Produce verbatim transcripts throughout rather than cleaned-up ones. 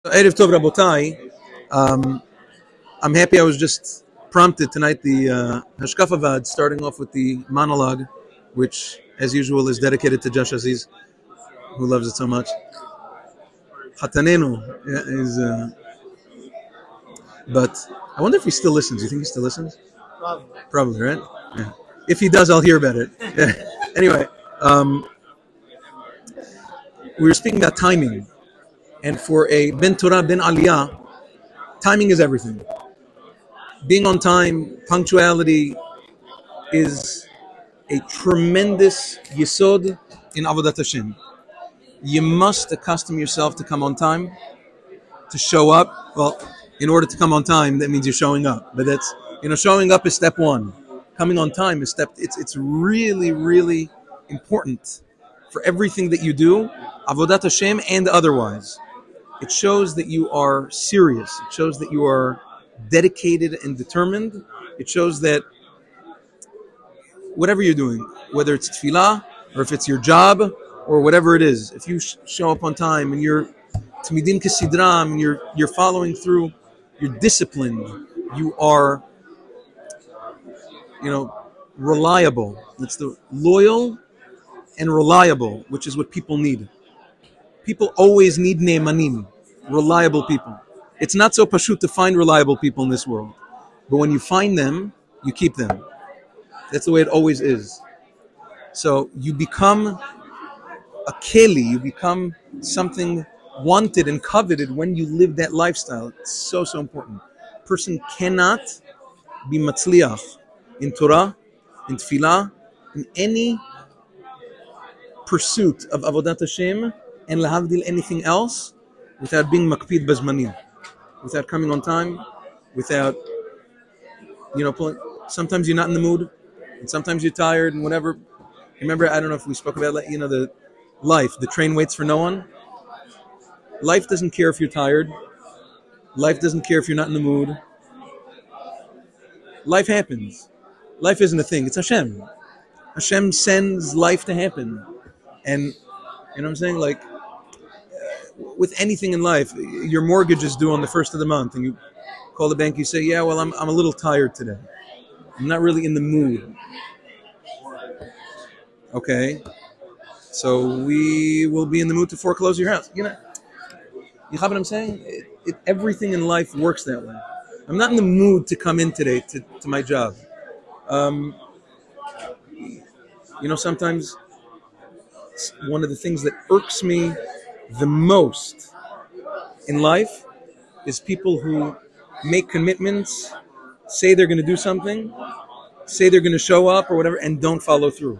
Erev Tov Rabotai. Um, I'm happy I was just prompted tonight, the uh, Hashkafa Vad, starting off with the monologue, which, as usual, is dedicated to Josh Aziz, who loves it so much. Hatanenu is, uh, but I wonder if he still listens. You think he still listens? Probably. Probably, right? Yeah. If he does, I'll hear about it. Yeah. Anyway, um, we were speaking about timing. And for a Ben Torah, Ben Aliyah, timing is everything. Being on time, punctuality is a tremendous yesod in Avodat Hashem. You must accustom yourself to come on time, to show up. Well, in order to come on time, that means you're showing up. But that's, you know, showing up is step one. Coming on time is step, it's it's really, really important for everything that you do, Avodat Hashem and otherwise. It shows that you are serious. It shows that you are dedicated and determined. It shows that whatever you're doing, whether it's tefillah or if it's your job or whatever it is, if you sh- show up on time and you're tmidim kesidram and you're you're following through, you're disciplined, you are, you know, reliable. It's the loyal and reliable, which is what people need. People always need ne'emanim, reliable people. It's not so pashut to find reliable people in this world. But when you find them, you keep them. That's the way it always is. So you become a keli, you become something wanted and coveted when you live that lifestyle. It's so, so important. A person cannot be matzliach in Torah, in tefillah, in any pursuit of Avodat Hashem, and lahavdil anything else, without being makpid bazmanim, without coming on time, without, you know, pulling. Sometimes you're not in the mood, and sometimes you're tired, and whatever. Remember, I don't know if we spoke about, you know, the life, the train waits for no one. Life doesn't care if you're tired. Life doesn't care if you're not in the mood. Life happens. Life isn't a thing, it's Hashem. Hashem sends life to happen. And, you know what I'm saying? Like, with anything in life, your mortgage is due on the first of the month, and you call the bank, you say, yeah, well, I'm I'm a little tired today. I'm not really in the mood. Okay. So we will be in the mood to foreclose your house. You know, you have what I'm saying? It, it, everything in life works that way. I'm not in the mood to come in today to, to my job. Um, you know, sometimes one of the things that irks me the most in life is people who make commitments, say they're going to do something, say they're going to show up or whatever, and don't follow through.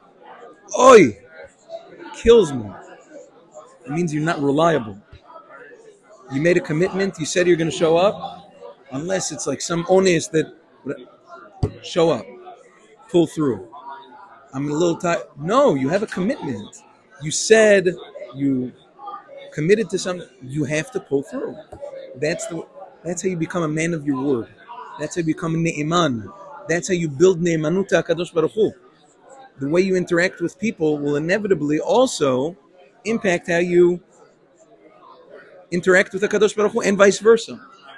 Oy! Kills me. It means you're not reliable. You made a commitment, you said you're going to show up, unless it's like some ones that show up, pull through. I'm a little tired. No, you have a commitment. You said you committed to something. You have to pull through. That's the. That's how you become a man of your word. That's how you become a ne'eman. That's how you build ne'emanut HaKadosh Baruch Hu. The way you interact with people will inevitably also impact how you interact with HaKadosh Baruch Hu and vice versa.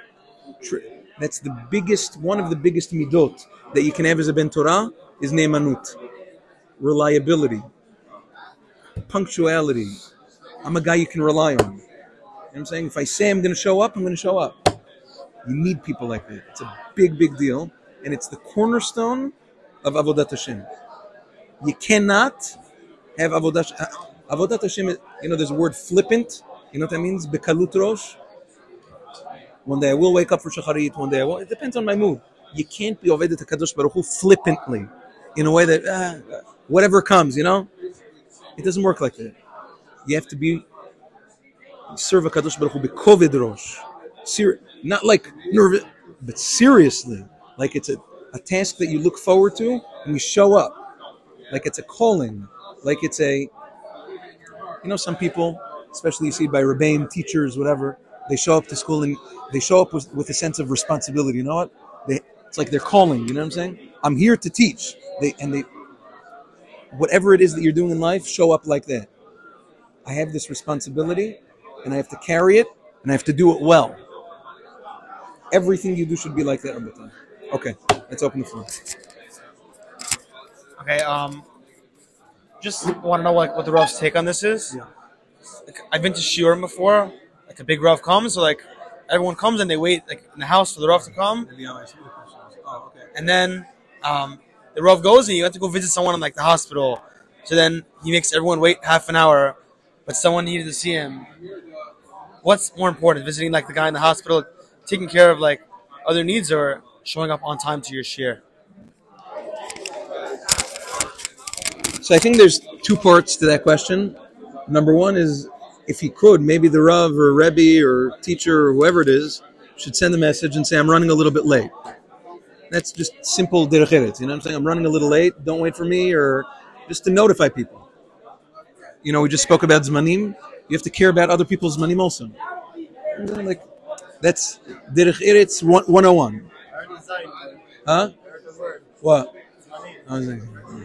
That's the biggest, one of the biggest midot that you can have as a Ben Torah is ne'emanut. Reliability. Punctuality. I'm a guy you can rely on. You know what I'm saying? If I say I'm going to show up, I'm going to show up. You need people like that. It's a big, big deal. And it's the cornerstone of Avodat Hashem. You cannot have Avodat Hashem. Avodat Hashem, you know, there's a word flippant. You know what that means? Bekalut rosh. One day I will wake up for shacharit, one day I won't. It depends on my mood. You can't be Ovedet HaKadosh Baruch Hu flippantly, in a way that, ah, whatever comes, you know? It doesn't work like that. You have to be, serve HaKadosh Baruch Hu bekoved rosh. Ser- not like nervous, but seriously. Like it's a, a task that you look forward to and you show up. Like it's a calling. Like it's a, you know, some people, especially you see by Rebbeim, teachers, whatever, they show up to school and they show up with, with a sense of responsibility. You know what? They, it's like they're calling, you know what I'm saying? I'm here to teach. They And they, whatever it is that you're doing in life, show up like that. I have this responsibility and I have to carry it and I have to do it well. Everything you do should be like that, Rabbatai. Okay, let's open the floor. Okay, um, just want to know like what the Rav's take on this is. Yeah. Like, I've been to Shiurim before. Like a big Rav comes, so like everyone comes and they wait like in the house for the Rav to come, Oh, okay. and then um, the Rav goes and you have to go visit someone in like the hospital. So then he makes everyone wait half an hour, but someone needed to see him. What's more important, visiting like the guy in the hospital, taking care of like other needs, or showing up on time to your shir? So I think there's two parts to that question. Number one is, if he could, maybe the Rav or Rebbe or teacher or whoever it is should send a message and say, I'm running a little bit late. That's just simple derech eretz. You know what I'm saying? I'm running a little late. Don't wait for me, or just to notify people. You know, we just spoke about zmanim. You have to care about other people's zmanim also. Like, that's derech eretz one oh one. Huh? What? I was like,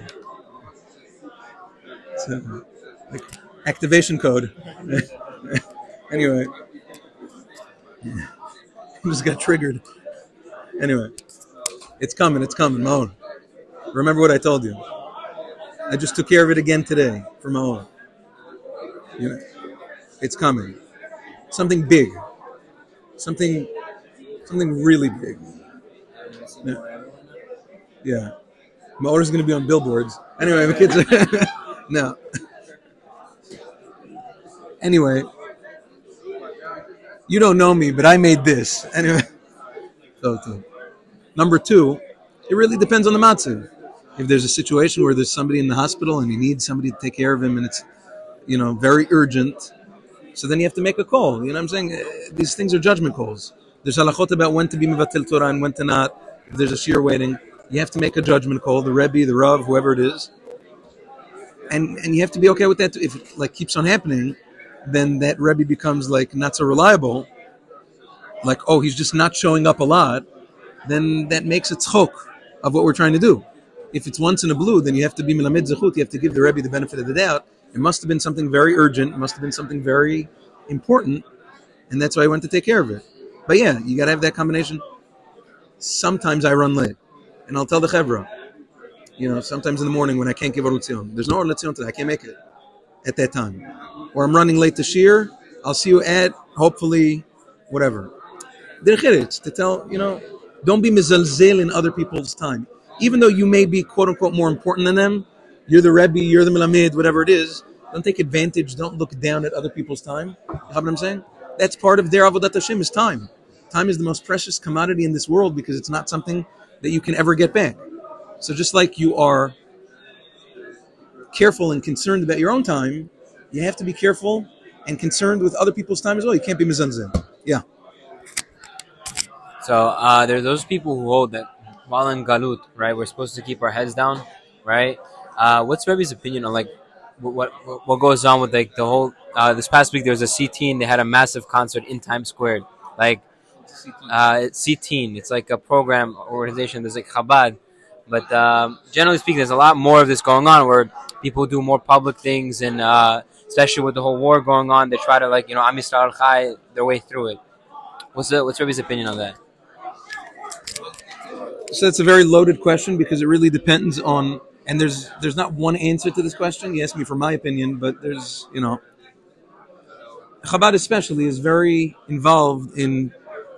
so, like activation code. Anyway, I just got triggered. Anyway, it's coming. It's coming, Maor. Remember what I told you. I just took care of it again today for Maor. You know, it's coming. Something big. Something. Something really big. Yeah. Yeah. Maor is going to be on billboards. Anyway, the kids. Are no. Anyway, you don't know me, but I made this. Anyway, so too. Number two, it really depends on the matzah. If there's a situation where there's somebody in the hospital and you need somebody to take care of him, and it's, you know, very urgent, so then you have to make a call. You know what I'm saying? These things are judgment calls. There's halachot about when to be mevatel Torah and when to not. If there's a shir waiting, you have to make a judgment call. The Rebbe, the Rav, whoever it is. And and you have to be okay with that. If it like keeps on happening, then that Rebbe becomes like not so reliable. Like, oh, he's just not showing up a lot. Then that makes it tzchok of what we're trying to do. If it's once in a blue, then you have to be melamed zechut. You have to give the Rebbe the benefit of the doubt. It must have been something very urgent. It must have been something very important, and that's why I went to take care of it. But yeah, you got to have that combination. Sometimes I run late, and I'll tell the chevra. You know, sometimes in the morning when I can't give a Rutzion. There's no Rutzion today. I can't make it at that time. Or I'm running late to Shir. I'll see you at, hopefully, whatever. Derech eretz, to tell, you know, don't be mizalzel in other people's time. Even though you may be, quote-unquote, more important than them, you're the Rebbe, you're the Melamed, whatever it is, don't take advantage, don't look down at other people's time. You know what I'm saying? That's part of their Avodat Hashem is time. Time is the most precious commodity in this world because it's not something that you can ever get back. So just like you are careful and concerned about your own time, you have to be careful and concerned with other people's time as well. You can't be mizanzin. Yeah. So uh, there are those people who hold that while in galut, right, we're supposed to keep our heads down, right? Uh, what's Rebbe's opinion on like what what, what goes on with like the whole? Uh, this past week there was a C T N. They had a massive concert in Times Square. Like uh, C T N. It's like a program organization. There's like Chabad. But um, generally speaking, there's a lot more of this going on where people do more public things, and uh, especially with the whole war going on, they try to like you know Am Yisrael Chai their way through it. What's the, what's Rebbe's opinion on that? So that's a very loaded question because it really depends on, and there's there's not one answer to this question. You asked me for my opinion, but there's you know Chabad especially is very involved in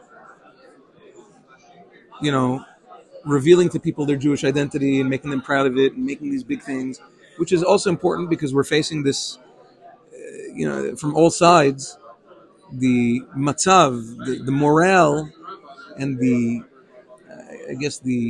you know. revealing to people their Jewish identity and making them proud of it and making these big things, which is also important because we're facing this, uh, you know, from all sides, the matzav, the, the morale, and the, uh, I guess the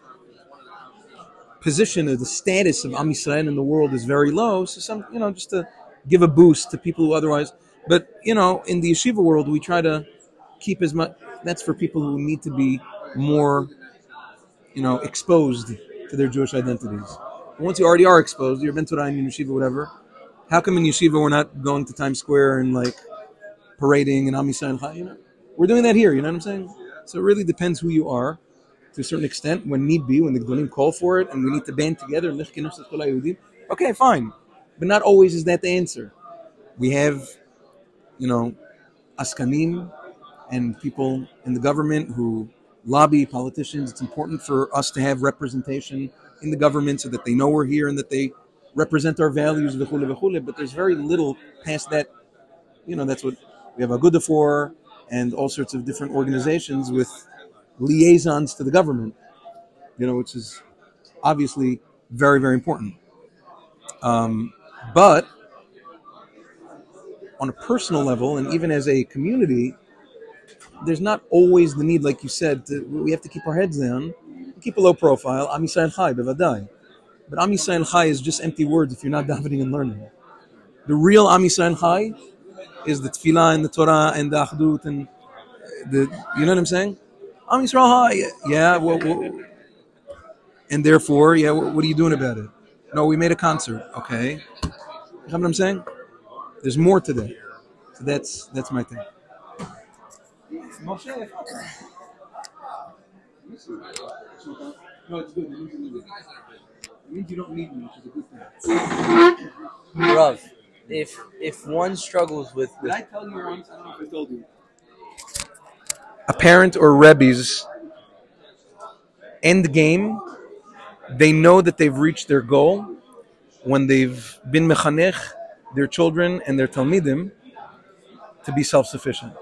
position or the status of Am Yisrael in the world is very low. So some, you know, just to give a boost to people who otherwise, but you know, in the yeshiva world, we try to keep as much. That's for people who need to be more, you know, exposed to their Jewish identities. But once you already are exposed, you're Ben Torah in yeshiva, whatever. How come in yeshiva we're not going to Times Square and like parading and Am Yisrael? You know, we're doing that here. You know what I'm saying? So it really depends who you are, to a certain extent. When need be, when the Gdolim call for it, and we need to band together. Okay, fine, but not always is that the answer. We have, you know, askanim and people in the government who lobby politicians. It's important for us to have representation in the government so that they know we're here and that they represent our values, v'chule, v'chule, but there's very little past that. You know, that's what we have Aguda for and all sorts of different organizations with liaisons to the government, you know, which is obviously very, very important. Um, but on a personal level and even as a community, there's not always the need, like you said, to, we have to keep our heads down, keep a low profile. Am Yisrael Chai, bevadai. But Am Yisrael Chai is just empty words if you're not davening and learning. The real Am Yisrael Chai is the tefillah and the Torah and the achdut and the, you know what I'm saying? Am Yisrael Chai, yeah, well, well, and therefore, yeah, what, what are you doing about it? No, we made a concert, okay. You know what I'm saying? There's more to that. So that's that's my thing. No, it's good. It means you don't need me, which is a good thing. Rav, if if one struggles with, Did with I tell you once? I don't know if I told you. A parent or Rebbe's end game, they know that they've reached their goal when they've been mechanech their children and their talmidim to be self-sufficient.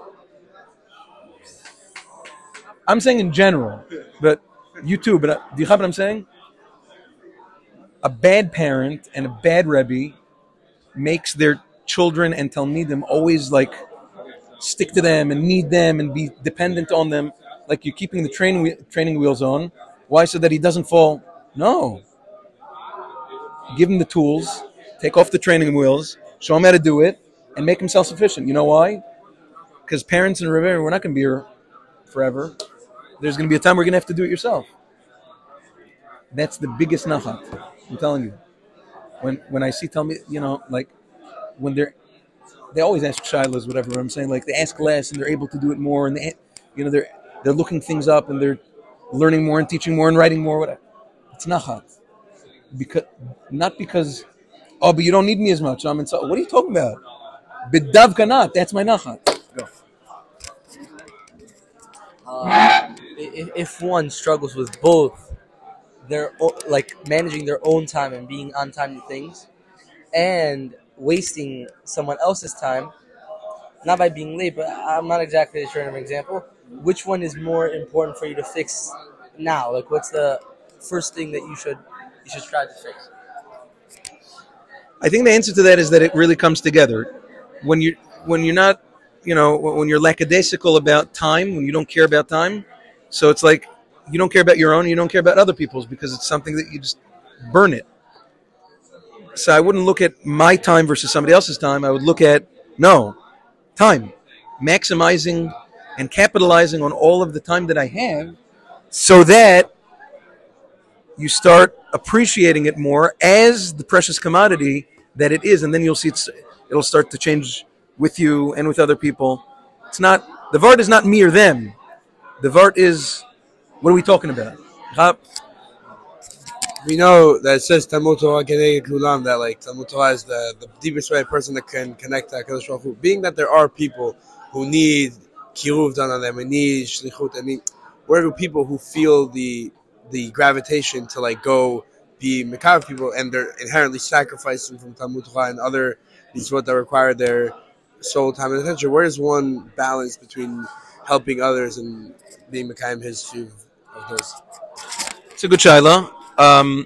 I'm saying in general, but you too, but uh, do you have what I'm saying? A bad parent and a bad Rebbe makes their children and talmidim always like stick to them and need them and be dependent on them, like you're keeping the training whe- training wheels on. Why? So that he doesn't fall. No. Give him the tools, take off the training wheels, show him how to do it, and make him self-sufficient. You know why? Because parents and Rebbe, we're not going to be here forever. There's going to be a time we're going to have to do it yourself. That's the biggest nachat. I'm telling you. When when I see, tell me, you know, like when they're, they always ask shilas, whatever I'm saying. Like they ask less and they're able to do it more, and they, you know, they're they're looking things up and they're learning more and teaching more and writing more. Whatever. It's nachat. Because not because, oh, but you don't need me as much. I'm in. What are you talking about? B'dav kanat. That's my nachat. Go. uh, if, if one struggles with both their o- like managing their own time and being on time to things, and wasting someone else's time, not by being late, but I'm not exactly sure of an example. Which one is more important for you to fix now? Like, what's the first thing that you should you should try to fix? I think the answer to that is that it really comes together. When you when you're not, you know, when you're lackadaisical about time, when you don't care about time, so it's like you don't care about your own, you don't care about other people's because it's something that you just burn it. So I wouldn't look at my time versus somebody else's time. I would look at, no, time. Maximizing and capitalizing on all of the time that I have so that you start appreciating it more as the precious commodity that it is. And then you'll see it's, it'll start to change with you and with other people. It's not, the Vart is not me or them. The Vart is, what are we talking about? We know that it says Talmud Torah Keneged Kulam, that like Talmud Torah is the, the deepest way a person that can connect to HaKadosh Baruch Hu. Being that there are people who need kiruv done on them, and need shlichut, I mean, where do people who feel the the gravitation to like go be mekav people, and they're inherently sacrificing from Talmud Torah and other mitzvot that require their soul, time, and attention? Where is one balance between helping others and being mekayim his shiv of those? It's a good shaila. Um,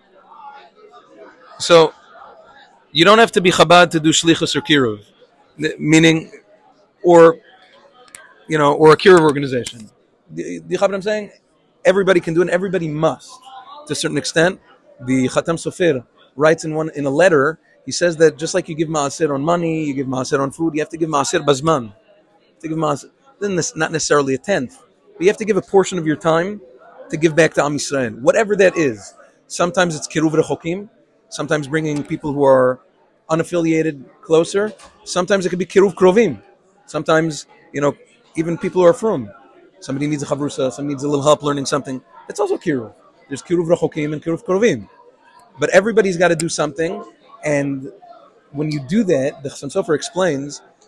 so you don't have to be Chabad to do shlichus or kiruv, meaning, or you know, or a kiruv organization. Do you know what I'm saying? Everybody can do it. And everybody must, to a certain extent. The Khatam Sofer writes in one in a letter. He says that just like you give maaser on money, you give maaser on food, you have to give maaser bazman. To give maaser, then not necessarily a tenth, but you have to give a portion of your time to give back to Am Yisrael, whatever that is. Sometimes it's kiruv rechokim, sometimes bringing people who are unaffiliated closer. Sometimes it could be kiruv krovim. Sometimes, you know, even people who are from. Somebody needs a chavrusa, somebody needs a little help learning something. It's also kiruv. There's kiruv rechokim and kiruv krovim. But everybody's got to do something, and when you do that, the Chassam Sofer explains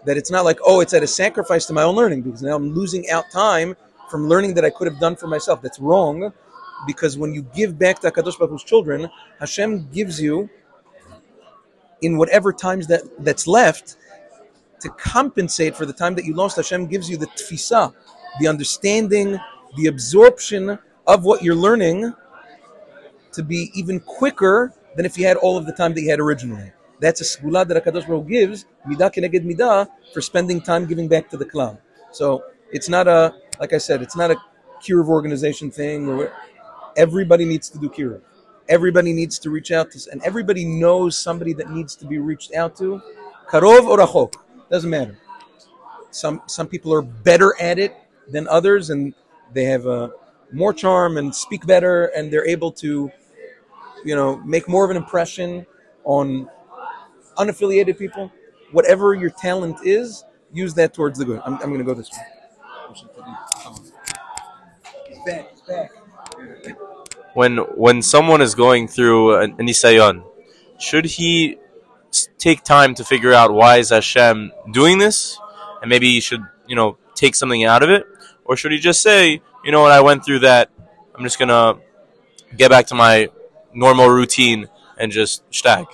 That it's not like, oh, it's at a sacrifice to my own learning, because now I'm losing out time from learning that I could have done for myself. That's wrong, because when you give back to HaKadosh Baruch Hu's children, Hashem gives you, in whatever times that, that's left, to compensate for the time that you lost. Hashem gives you the tfisa, the understanding, the absorption of what you're learning, to be even quicker than if you had all of the time that you had originally. That's a segula that HaKadosh Baruch Hu gives, midah keneged midah, for spending time giving back to the klal. So it's not a, like I said, it's not a kiruv organization thing. Or everybody needs to do kiruv. Everybody needs to reach out to, and everybody knows somebody that needs to be reached out to. Karov or rachok, doesn't matter. Some some people are better at it than others, and they have uh, more charm and speak better, and they're able to, you know, make more of an impression on unaffiliated people. Whatever your talent is, use that towards the good. I'm, I'm going to go this way. It's back, it's back. When when someone is going through an, an nisayon, should he s- take time to figure out why is Hashem doing this, and maybe he should, you know, take something out of it, or should he just say, you know what, I went through that, I'm just gonna get back to my normal routine and just stag?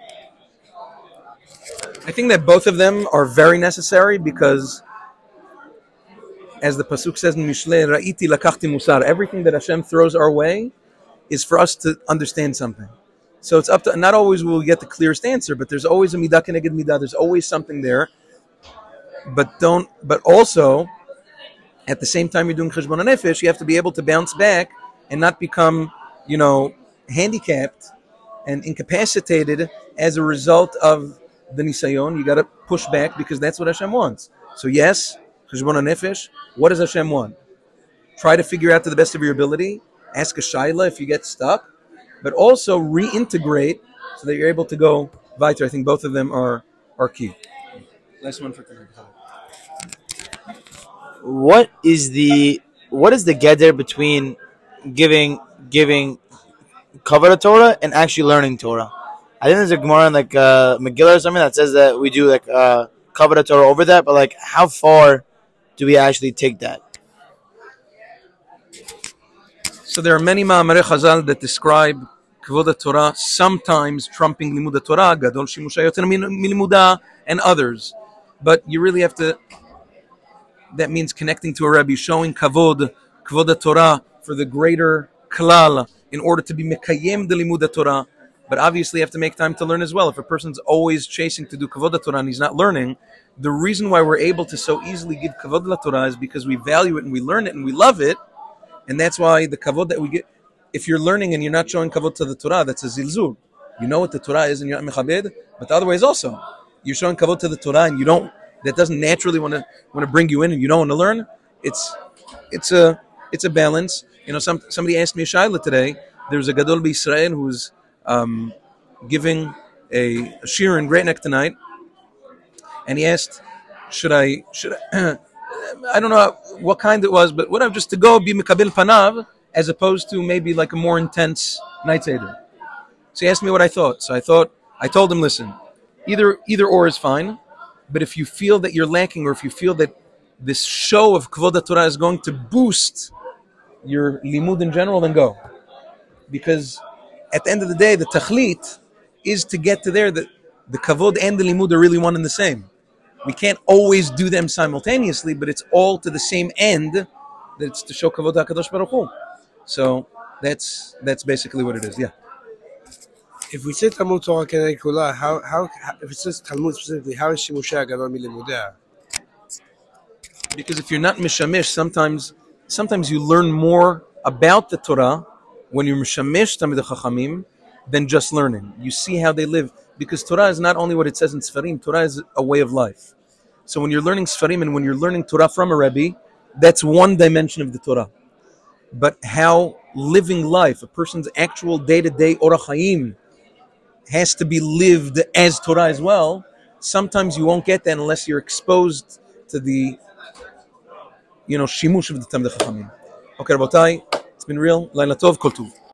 I think that both of them are very necessary, because as the pasuk says in Mishle, Ra'iti lakachti musar, everything that Hashem throws our way is for us to understand something. So it's up to, not always will we get the clearest answer, but there's always a midah keneged midah, there's always something there. But don't, but also, at the same time you're doing cheshbon hanefesh, you have to be able to bounce back and not become, you know, handicapped and incapacitated as a result of the nisayon. You got to push back, because that's what Hashem wants. So yes, cheshbon hanefesh, what does Hashem want? Try to figure out to the best of your ability. Ask a shaila if you get stuck, but also reintegrate so that you're able to go weiter. I think both of them are, are key. Last one for tonight. What is the what is the geder between giving giving kavod Torah and actually learning Torah? I think there's a Gemara in like uh, Megillah or something that says that we do like uh, kavod Torah over that, but like how far do we actually take that? So there are many Ma'amarei Chazal that describe Kavod Torah sometimes trumping Limud Torah, Gadol Shimusha Yoter Milimuda, and others. But you really have to, that means connecting to a Rebbe, showing Kavod, Kavod Torah for the greater Klal, in order to be Mekayem de Limud Torah. But obviously you have to make time to learn as well. If a person's always chasing to do Kavod Torah and he's not learning, the reason why we're able to so easily give Kavod Torah is because we value it and we learn it and we love it. And that's why the kavod that we get, if you're learning and you're not showing kavod to the Torah, that's a zilzul. You know what the Torah is and you're not mechabed, but the other way is also. You're showing kavod to the Torah and you don't, that doesn't naturally want to want to bring you in and you don't want to learn. It's it's a it's a balance. You know, some somebody asked me a shayla today. There's a Gadol B'Yisrael who's um, giving a, a shir in Great Neck tonight, and he asked, should I, should I, I don't know what kind it was, but whatever, just to go be Mekabel Panav, as opposed to maybe like a more intense night Seder. So he asked me what I thought. So I thought, I told him, listen, either either or is fine, but if you feel that you're lacking, or if you feel that this show of Kavod Torah is going to boost your limud in general, then go. Because at the end of the day, the tachlit is to get to there that the Kavod and the limud are really one and the same. We can't always do them simultaneously, but it's all to the same end, that it's to show Kavod HaKadosh Baruch Hu. So that's that's basically what it is, yeah. If we say Talmud Torah Keneged Kula, how, how, how, if it says Talmud specifically, how is Shimusha Gadol Milimudea? Because if you're not mishamish, sometimes sometimes you learn more about the Torah when you're mishamish Tamid Chachamim than just learning. You see how they live. Because Torah is not only what it says in Sfarim, Torah is a way of life. So when you're learning Sfarim and when you're learning Torah from a Rebbe, that's one dimension of the Torah. But how living life, a person's actual day-to-day Orach Chaim, has to be lived as Torah as well, sometimes you won't get that unless you're exposed to the, you know, shimush of the Tamid Chachamim. Okay, Rabotai, it's been real. Laila Tov, Kol Tuv.